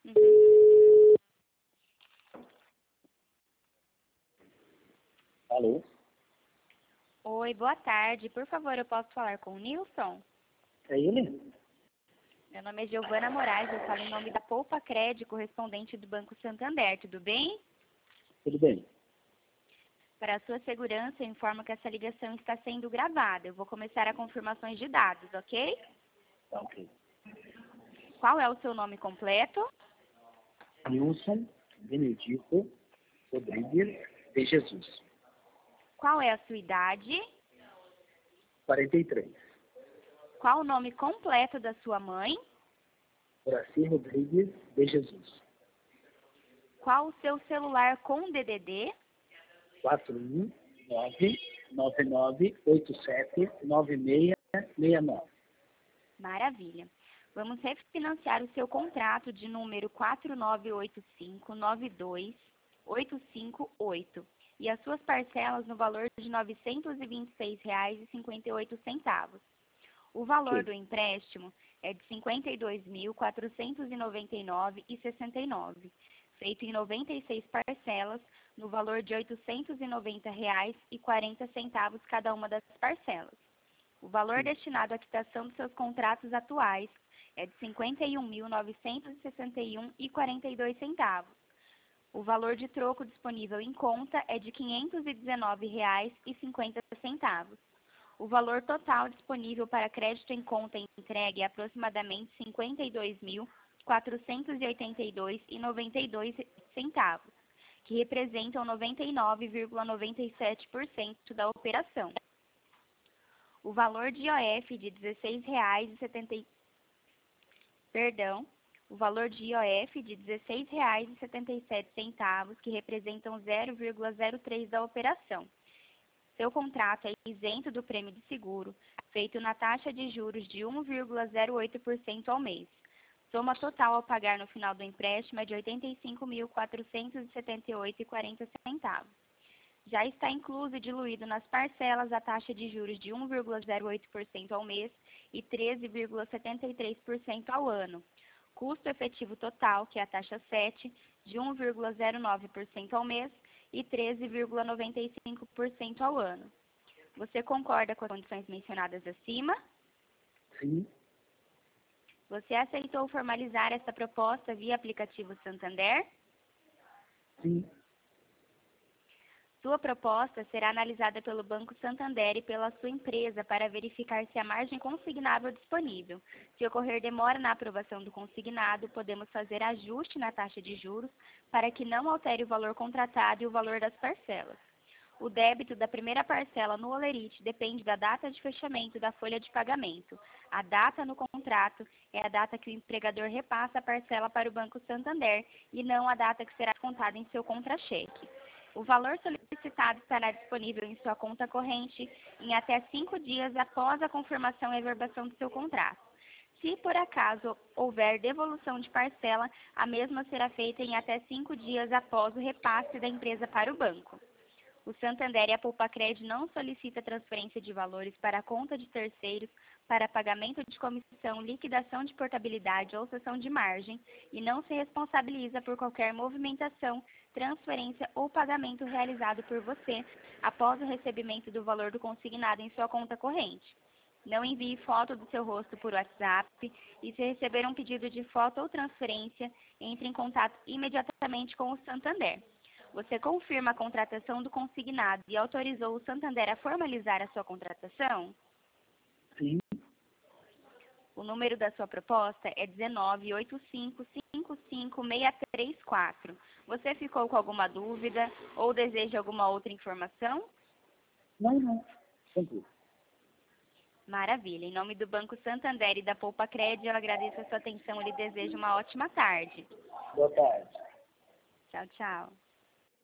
Uhum. Alô? Oi, boa tarde. Por favor, eu posso falar com o Nilson? É ele? Meu nome é Giovana Moraes, eu falo em nome da Poupa Crédito, correspondente do Banco Santander. Tudo bem? Tudo bem. Para a sua segurança, eu informo que essa ligação está sendo gravada. Eu vou começar a confirmações de dados, ok? Tá ok. Qual é o seu nome completo? Nilson Benedito Rodrigues de Jesus. Qual é a sua idade? 43. Qual o nome completo da sua mãe? Horaci Rodrigues de Jesus. Qual o seu celular com DDD? 41999879669. Maravilha. Vamos refinanciar o seu contrato de número 4985928588 e as suas parcelas no valor de R$ 926,58. O valor Ok. do empréstimo é de R$ 52.499,69, feito em 96 parcelas, no valor de R$ 890,40 cada uma das parcelas. O valor destinado à quitação dos seus contratos atuais é de R$ 51.961,42. O valor de troco disponível em conta é de R$ 519,50. O valor total disponível para crédito em conta entregue é aproximadamente R$ 52.482,92, que representam 99,97% da operação. O valor de IOF de R$ 16,70, o valor de IOF de R$ 16,77, que representam 0,03 da operação. Seu contrato é isento do prêmio de seguro, feito na taxa de juros de 1,08% ao mês. Soma total a pagar no final do empréstimo é de R$ 85.478,40. Já está incluso e diluído nas parcelas a taxa de juros de 1,08% ao mês e 13,73% ao ano. Custo efetivo total, que é a taxa 7, de 1,09% ao mês e 13,95% ao ano. Você concorda com as condições mencionadas acima? Sim. Você aceitou formalizar esta proposta via aplicativo Santander? Sim. Sua proposta será analisada pelo Banco Santander e pela sua empresa para verificar se há margem consignável disponível. Se ocorrer demora na aprovação do consignado, podemos fazer ajuste na taxa de juros para que não altere o valor contratado e o valor das parcelas. O débito da primeira parcela no holerite depende da data de fechamento da folha de pagamento. A data no contrato é a data que o empregador repassa a parcela para o Banco Santander e não a data que será contada em seu contra-cheque. O valor solicitado estará disponível em sua conta corrente em até 5 dias após a confirmação e averbação do seu contrato. Se, por acaso, houver devolução de parcela, a mesma será feita em até 5 dias após o repasse da empresa para o banco. O Santander e a Poupa Crédito não solicita transferência de valores para a conta de terceiros para pagamento de comissão, liquidação de portabilidade ou cessão de margem e não se responsabiliza por qualquer movimentação, transferência ou pagamento realizado por você após o recebimento do valor do consignado em sua conta corrente. Não envie foto do seu rosto por WhatsApp e, se receber um pedido de foto ou transferência, entre em contato imediatamente com o Santander. Você confirma a contratação do consignado e autorizou o Santander a formalizar a sua contratação? Sim. O número da sua proposta é 198555634. Você ficou com alguma dúvida ou deseja alguma outra informação? Não. Tranquilo. Maravilha. Em nome do Banco Santander e da Poupa Crédito, eu agradeço a sua atenção e lhe desejo uma ótima tarde. Boa tarde. Tchau, tchau.